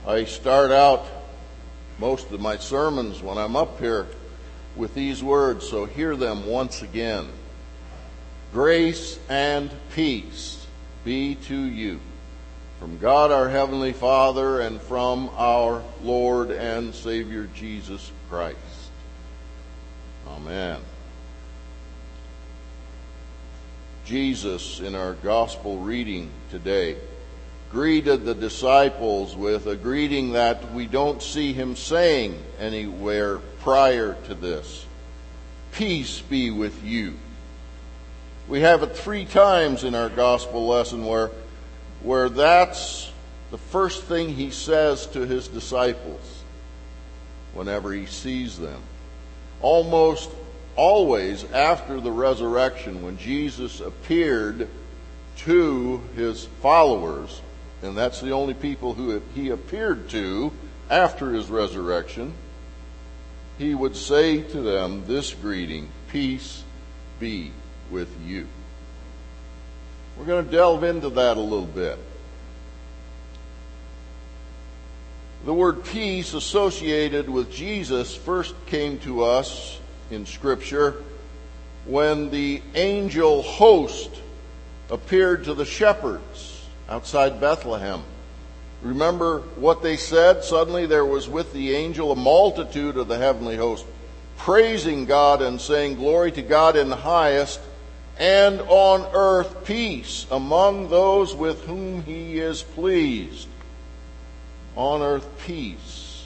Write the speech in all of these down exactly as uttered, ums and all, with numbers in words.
I start out most of my sermons when I'm up here with these words, so hear them once again. Grace and peace be to you from God our Heavenly Father and from our Lord and Savior Jesus Christ. Amen. Jesus, in our gospel reading today, greeted the disciples with a greeting that we don't see him saying anywhere prior to this. Peace be with you. We have it three times in our gospel lesson where, where that's the first thing he says to his disciples whenever he sees them. Almost always after the resurrection, when Jesus appeared to his followers, and that's the only people who he appeared to after his resurrection, he would say to them this greeting, peace be with you. We're going to delve into that a little bit. The word peace associated with Jesus first came to us in Scripture when the angel host appeared to the shepherds outside Bethlehem. Remember what they said? Suddenly there was with the angel a multitude of the heavenly host, praising God and saying, glory to God in the highest, and on earth peace among those with whom he is pleased. On earth peace.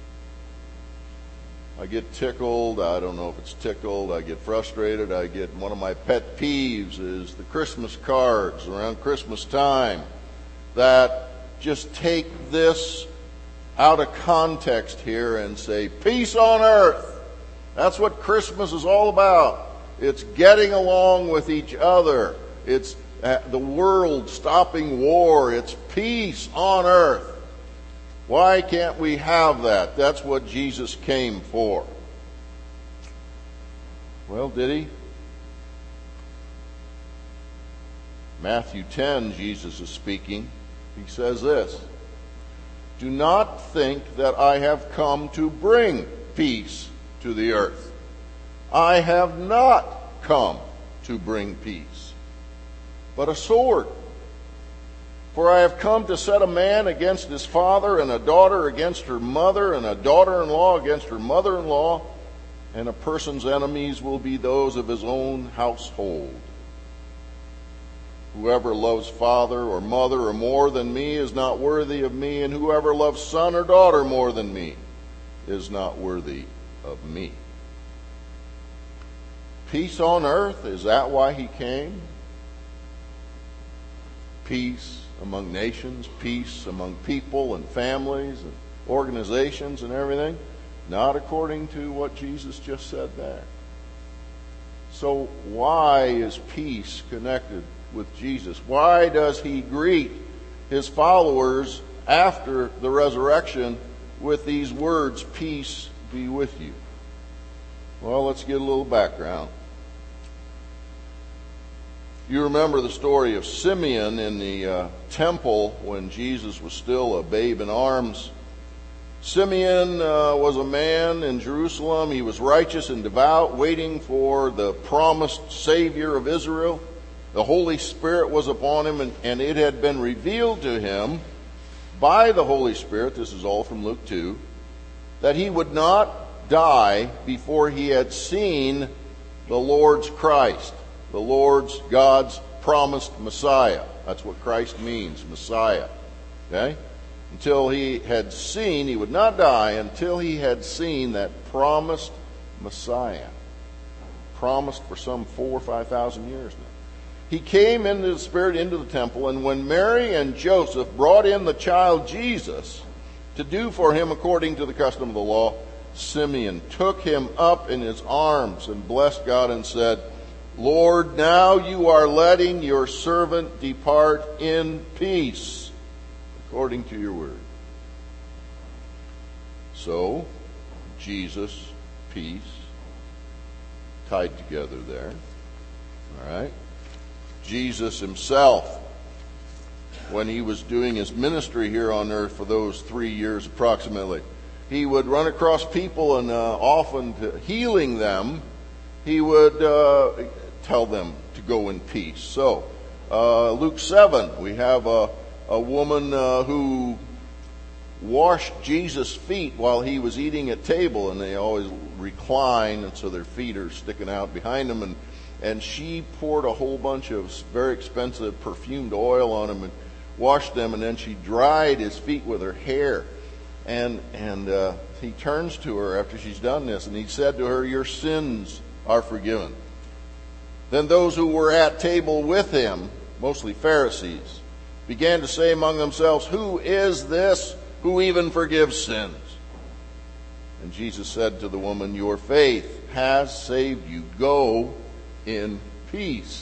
I get tickled. I don't know if it's tickled. I get frustrated. I get one of my pet peeves is the Christmas cards around Christmas time that just take this out of context here and say, peace on earth. That's what Christmas is all about. It's getting along with each other. It's the world stopping war. It's peace on earth. Why can't we have that? That's what Jesus came for. Well, did he? Matthew ten, Jesus is speaking. He says this, do not think that I have come to bring peace to the earth. I have not come to bring peace, but a sword. For I have come to set a man against his father, and a daughter against her mother, and a daughter-in-law against her mother-in-law, and a person's enemies will be those of his own household. Whoever loves father or mother or more than me is not worthy of me, and whoever loves son or daughter more than me is not worthy of me. Peace on earth, is that why he came? Peace among nations, peace among people and families and organizations and everything? Not according to what Jesus just said there. So why is peace connected with Jesus? Why does he greet his followers after the resurrection with these words, peace be with you? Well, let's get a little background. You remember the story of Simeon in the uh, temple when Jesus was still a babe in arms. Simeon uh, was a man in Jerusalem. He was righteous and devout, waiting for the promised Savior of Israel. The Holy Spirit was upon him, and, and it had been revealed to him by the Holy Spirit, this is all from Luke two, that he would not die before he had seen the Lord's Christ. The Lord's, God's promised Messiah. That's what Christ means, Messiah. Okay? Until he had seen, he would not die until he had seen that promised Messiah. Promised for some four or five thousand years now. He came into the Spirit into the temple, and when Mary and Joseph brought in the child Jesus to do for him according to the custom of the law, Simeon took him up in his arms and blessed God and said, Lord, now you are letting your servant depart in peace, according to your word. So, Jesus, peace, tied together there. All right. Jesus himself when he was doing his ministry here on earth for those three years approximately. He would run across people, and uh, often to healing them, he would uh, tell them to go in peace. So, uh, Luke seven, we have a, a woman uh, who washed Jesus' feet while he was eating at table, and they always recline, and so their feet are sticking out behind them, and and she poured a whole bunch of very expensive perfumed oil on him and washed them, and then she dried his feet with her hair. And and uh, he turns to her after she's done this, and he said to her, "Your sins are forgiven." Then those who were at table with him, mostly Pharisees, began to say among themselves, "Who is this who even forgives sins?" And Jesus said to the woman, "Your faith has saved you. Go in peace."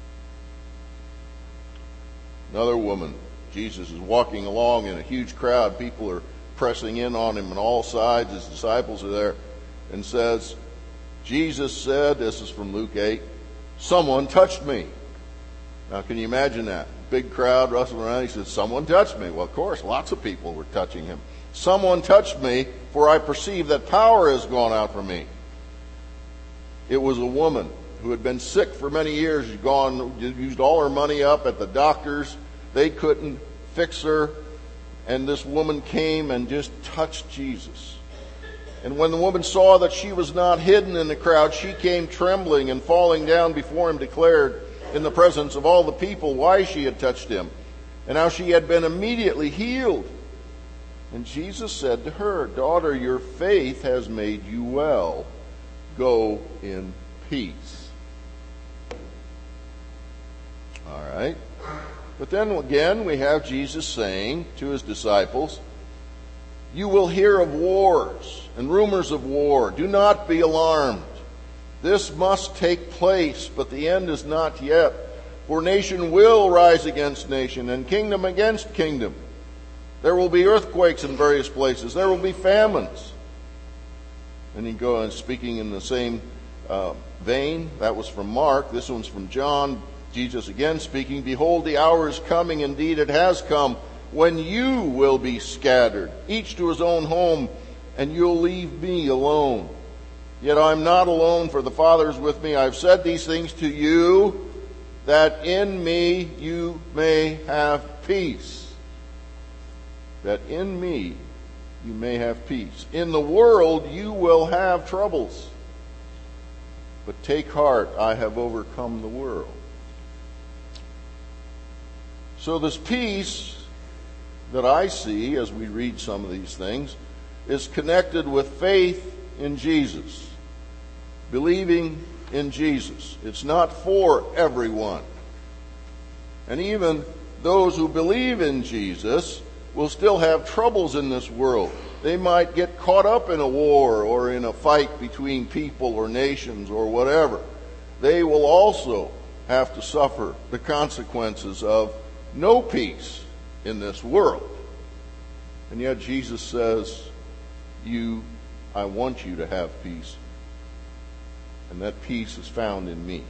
Another woman, Jesus is walking along in a huge crowd. People are pressing in on him on all sides. His disciples are there, and says, Jesus said, this is from Luke eight, "Someone touched me." Now, can you imagine that? Big crowd rustling around. He says, "Someone touched me." Well, of course, lots of people were touching him. "Someone touched me, for I perceive that power has gone out from me." It was a woman who had been sick for many years. She'd gone, used all her money up at the doctors. They couldn't fix her. And this woman came and just touched Jesus. And when the woman saw that she was not hidden in the crowd, she came trembling, and falling down before him declared in the presence of all the people why she had touched him, and how she had been immediately healed. And Jesus said to her, "Daughter, your faith has made you well. Go in peace." All right. But then again, we have Jesus saying to his disciples, "You will hear of wars and rumors of war. Do not be alarmed. This must take place, but the end is not yet. For nation will rise against nation, and kingdom against kingdom. There will be earthquakes in various places. There will be famines." And he goes on speaking in the same uh, vein. That was from Mark. This one's from John. Jesus again speaking, "Behold, the hour is coming, indeed it has come, when you will be scattered, each to his own home, and you'll leave me alone. Yet I'm not alone, for the Father is with me. I've said these things to you, that in me you may have peace." That in me you may have peace. "In the world you will have troubles. But take heart, I have overcome the world." So this peace that I see as we read some of these things is connected with faith in Jesus, believing in Jesus. It's not for everyone. And even those who believe in Jesus will still have troubles in this world. They might get caught up in a war or in a fight between people or nations or whatever. They will also have to suffer the consequences of no peace in this world. And yet Jesus says, you, I want you to have peace. And that peace is found in me.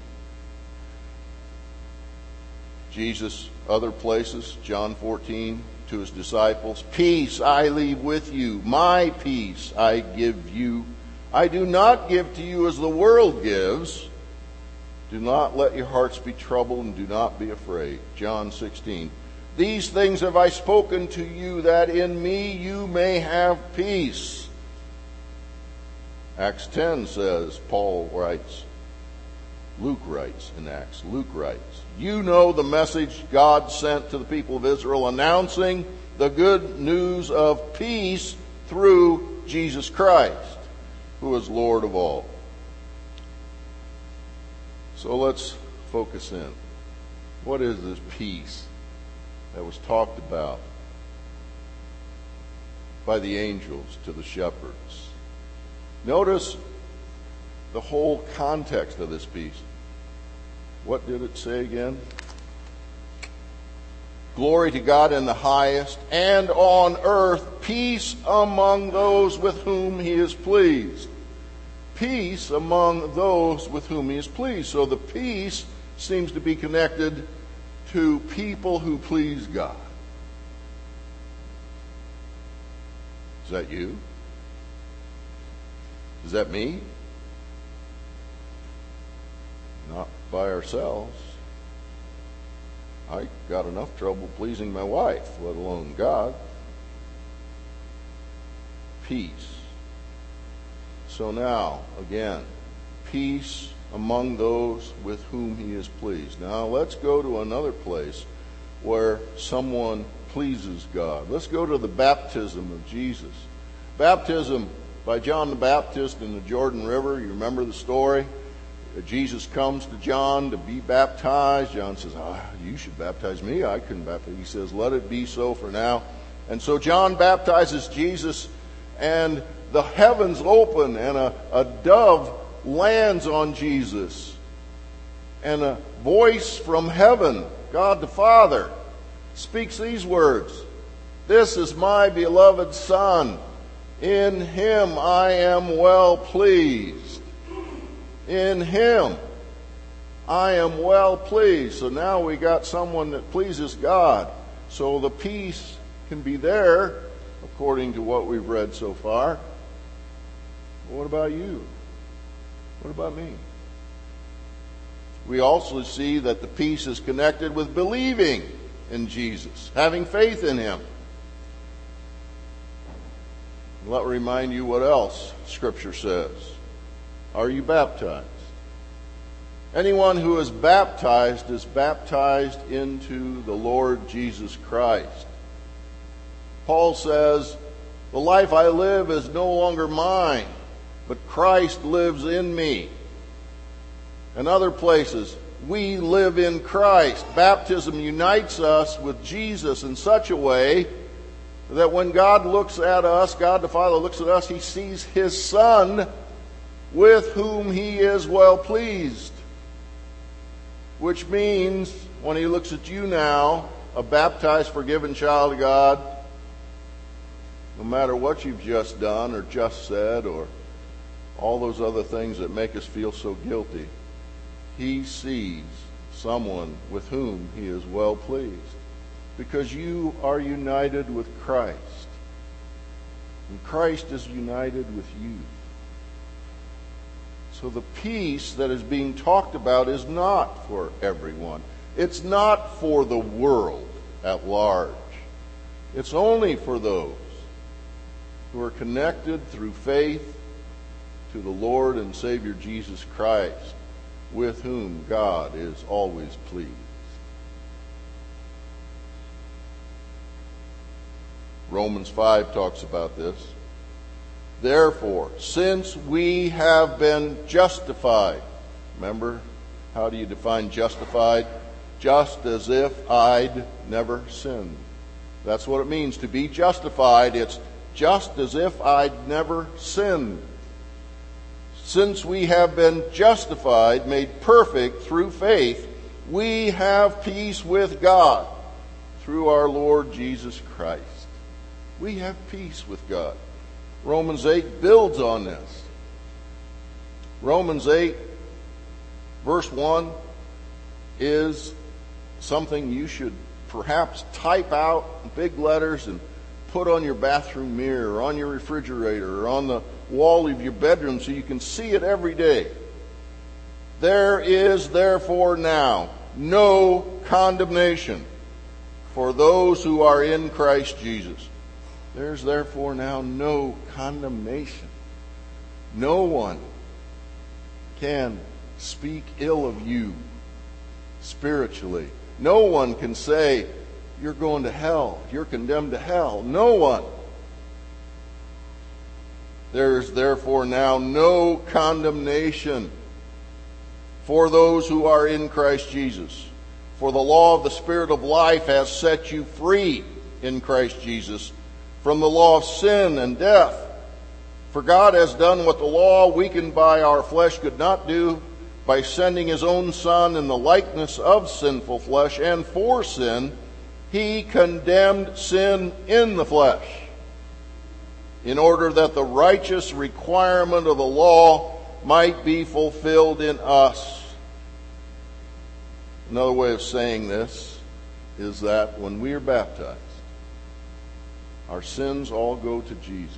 Jesus, other places, John fourteen, to his disciples, "Peace I leave with you, my peace I give you. I do not give to you as the world gives. Do not let your hearts be troubled, and do not be afraid." John sixteen, "These things have I spoken to you, that in me you may have peace." Acts ten says, Paul writes, Luke writes in Acts, Luke writes, "You know the message God sent to the people of Israel, announcing the good news of peace through Jesus Christ, who is Lord of all." So let's focus in. What is this peace that was talked about by the angels to the shepherds? Notice the whole context of this peace. What did it say again? "Glory to God in the highest, and on earth peace among those with whom he is pleased." Peace among those with whom he is pleased. So the peace seems to be connected to people who please God. Is that you? Is that me? Not by ourselves. I got enough trouble pleasing my wife, let alone God. Peace. So now, again, peace among those with whom he is pleased. Now let's go to another place where someone pleases God. Let's go to the baptism of Jesus. Baptism by John the Baptist in the Jordan River. You remember the story? Jesus comes to John to be baptized. John says, oh, you should baptize me. I couldn't baptize. He says, let it be so for now. And so John baptizes Jesus, and the heavens open, and a, a dove lands on Jesus. And a voice from heaven, God the Father, speaks these words, "This is my beloved Son. In him I am well pleased." In him I am well pleased. So now we got someone that pleases God. So the peace can be there, according to what we've read so far. What about you? What about me? We also see that the peace is connected with believing in Jesus, having faith in him. Let me remind you what else Scripture says. Are you baptized? Anyone who is baptized is baptized into the Lord Jesus Christ. Paul says, the life I live is no longer mine, but Christ lives in me. In other places, we live in Christ. Baptism unites us with Jesus in such a way that when God looks at us, God the Father looks at us, he sees his Son with whom he is well pleased. Which means, when he looks at you now, a baptized, forgiven child of God, no matter what you've just done or just said or all those other things that make us feel so guilty, he sees someone with whom he is well pleased. Because you are united with Christ. And Christ is united with you. So the peace that is being talked about is not for everyone. It's not for the world at large. It's only for those who are connected through faith to the Lord and Savior Jesus Christ, with whom God is always pleased. Romans five talks about this. Therefore, since we have been justified, remember, how do you define justified? Just as if I'd never sinned. That's what it means to be justified. It's just as if I'd never sinned. Since we have been justified, made perfect through faith, we have peace with God through our Lord Jesus Christ. We have peace with God. Romans eight builds on this. Romans eight, verse one, is something you should perhaps type out in big letters and put on your bathroom mirror, or on your refrigerator, or on the wall of your bedroom so you can see it every day. There is therefore now no condemnation for those who are in Christ Jesus. There's therefore now no condemnation. No one can speak ill of you spiritually. No one can say, you're going to hell, you're condemned to hell. No one. There's therefore now no condemnation for those who are in Christ Jesus. For the law of the Spirit of life has set you free in Christ Jesus from the law of sin and death. For God has done what the law, weakened by our flesh, could not do, by sending his own Son in the likeness of sinful flesh, and for sin, he condemned sin in the flesh, in order that the righteous requirement of the law might be fulfilled in us. Another way of saying this is that when we are baptized, our sins all go to Jesus.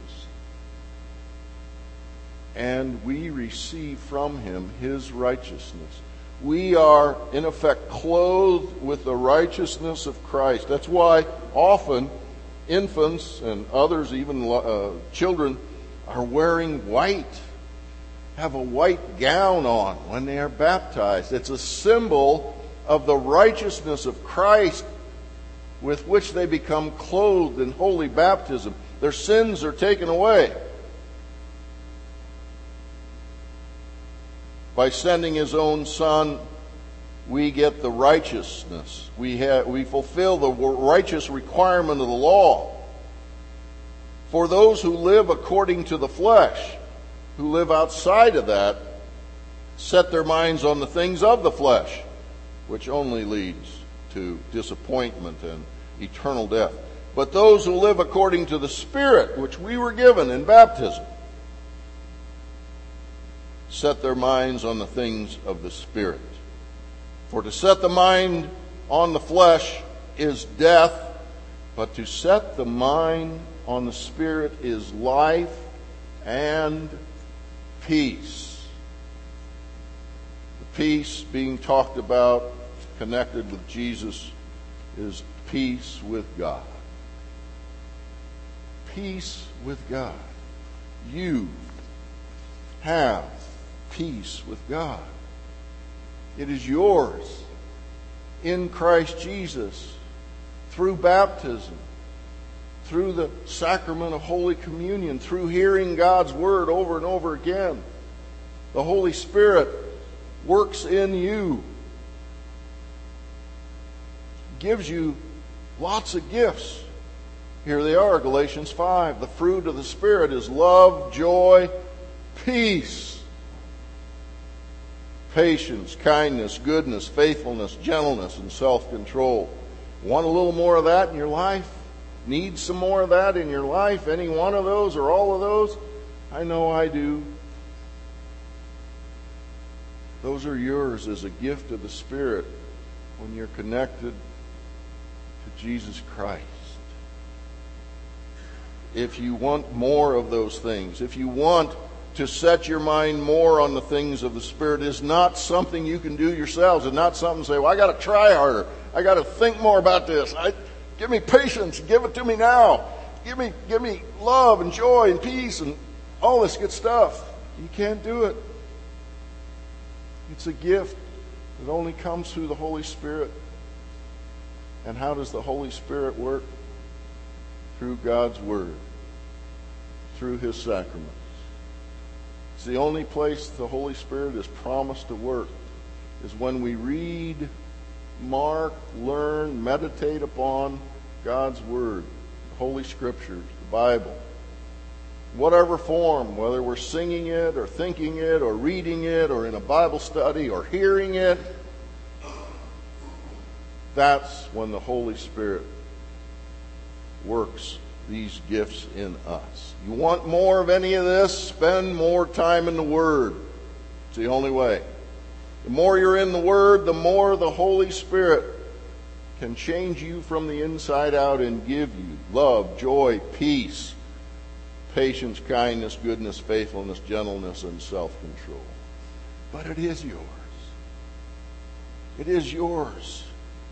And we receive from him his righteousness. We are, in effect, clothed with the righteousness of Christ. That's why often infants and others, even uh, children, are wearing white, have a white gown on when they are baptized. It's a symbol of the righteousness of Christ with which they become clothed in holy baptism. Their sins are taken away. By sending his own Son, we get the righteousness. We have, we fulfill the righteous requirement of the law. For those who live according to the flesh, who live outside of that, set their minds on the things of the flesh, which only leads to disappointment and eternal death. But those who live according to the Spirit, which we were given in baptism, set their minds on the things of the Spirit. For to set the mind on the flesh is death, but to set the mind on the Spirit is life and peace. The peace being talked about, connected with Jesus, is peace with God. Peace with God. You have peace with God. It is yours in Christ Jesus through baptism, through the sacrament of Holy Communion, through hearing God's Word over and over again. The Holy Spirit works in you, gives you lots of gifts. Here they are, Galatians five. The fruit of the Spirit is love, joy, peace, patience, kindness, goodness, faithfulness, gentleness, and self-control. Want a little more of that in your life? Need some more of that in your life? Any one of those or all of those? I know I do. Those are yours as a gift of the Spirit when you're connected to Jesus Christ. If you want more of those things, if you want to set your mind more on the things of the Spirit, is not something you can do yourselves. It's not something to say, well, I got to try harder. I got to think more about this. I, give me patience. Give it to me now. Give me, give me love and joy and peace and all this good stuff. You can't do it. It's a gift that only comes through the Holy Spirit. And how does the Holy Spirit work? Through God's Word, through His sacraments. It's the only place the Holy Spirit is promised to work, is when we read, mark, learn, meditate upon God's Word, the Holy Scriptures, the Bible. Whatever form, whether we're singing it or thinking it or reading it or in a Bible study or hearing it, that's when the Holy Spirit works these gifts in us. You want more of any of this? Spend more time in the Word. It's the only way. The more you're in the Word, the more the Holy Spirit can change you from the inside out and give you love, joy, peace, patience, kindness, goodness, faithfulness, gentleness, and self-control. But it is yours. It is yours.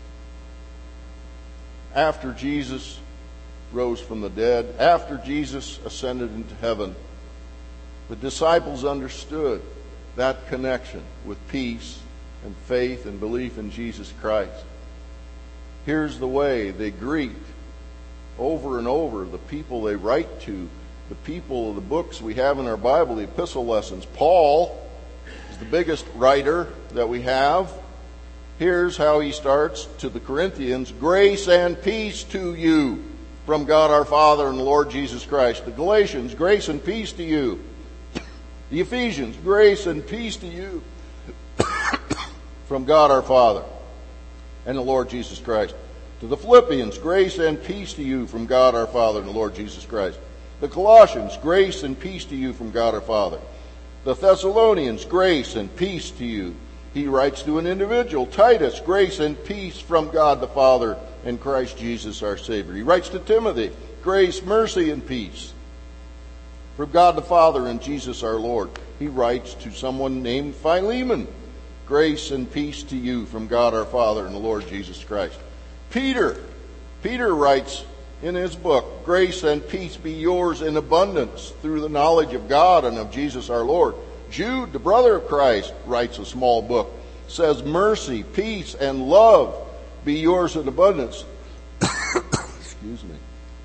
After Jesus rose from the dead, after Jesus ascended into heaven, the disciples understood that connection with peace and faith and belief in Jesus Christ. Here's the way they greet over and over the people they write to, the people of the books we have in our Bible, the epistle lessons. Paul is the biggest writer that we have. Here's how he starts to the Corinthians: grace and peace to you from God our Father and the Lord Jesus Christ. The Galatians, grace and peace to you. The Ephesians, grace and peace to you from God our Father and the Lord Jesus Christ. To the Philippians, grace and peace to you from God our Father and the Lord Jesus Christ. The Colossians, grace and peace to you from God our Father. The Thessalonians, grace and peace to you. He writes to an individual, Titus, grace and peace from God the Father and Christ Jesus our Savior. He writes to Timothy, grace, mercy, and peace from God the Father and Jesus our Lord. He writes to someone named Philemon, grace and peace to you from God our Father and the Lord Jesus Christ. Peter, Peter writes in his book, grace and peace be yours in abundance through the knowledge of God and of Jesus our Lord. Jude, the brother of Christ, writes a small book, says mercy, peace, and love be yours in abundance. Excuse me.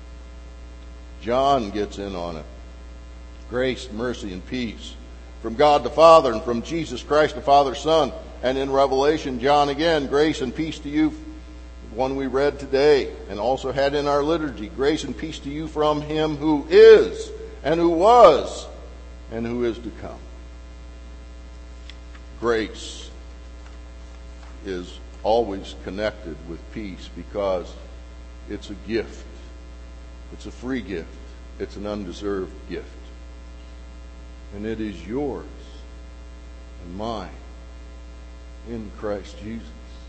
John gets in on it. Grace, mercy, and peace from God the Father and from Jesus Christ the Father's Son. And in Revelation, John again, grace and peace to you, the one we read today and also had in our liturgy. Grace and peace to you from him who is and who was and who is to come. Grace is always connected with peace because it's a gift. It's a free gift. It's an undeserved gift. And it is yours and mine in Christ Jesus.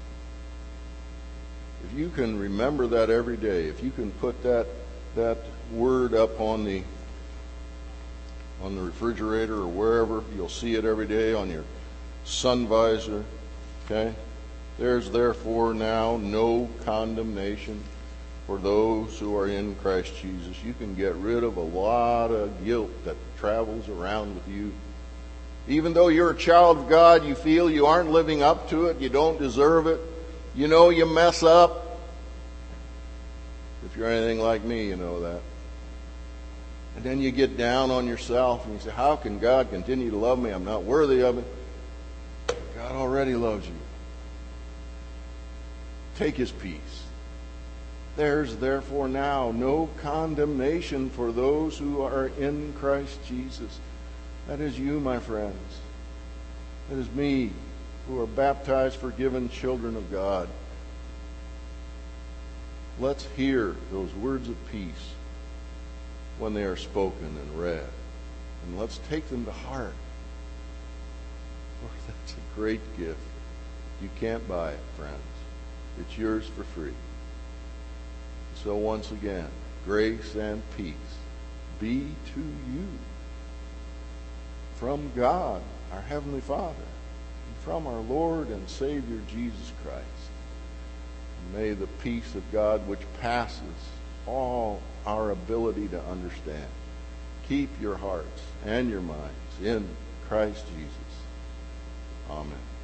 If you can remember that every day, if you can put that that word up on the on the refrigerator or wherever, you'll see it every day on your sun visor. Okay? There's therefore now no condemnation for those who are in Christ Jesus. You can get rid of a lot of guilt that travels around with you. Even though you're a child of God, you feel you aren't living up to it, you don't deserve it, you know you mess up. If you're anything like me, you know that. And then you get down on yourself and you say, how can God continue to love me? I'm not worthy of it. God already loves you. Take his peace. There's therefore now no condemnation for those who are in Christ Jesus. That is you, my friends. That is me, who are baptized, forgiven children of God. Let's hear those words of peace when they are spoken and read. And let's take them to heart. For that's a great gift. You can't buy it, friends. It's yours for free. So once again, grace and peace be to you from God, our Heavenly Father, and from our Lord and Savior Jesus Christ. And may the peace of God, which passes all our ability to understand, keep your hearts and your minds in Christ Jesus. Amen.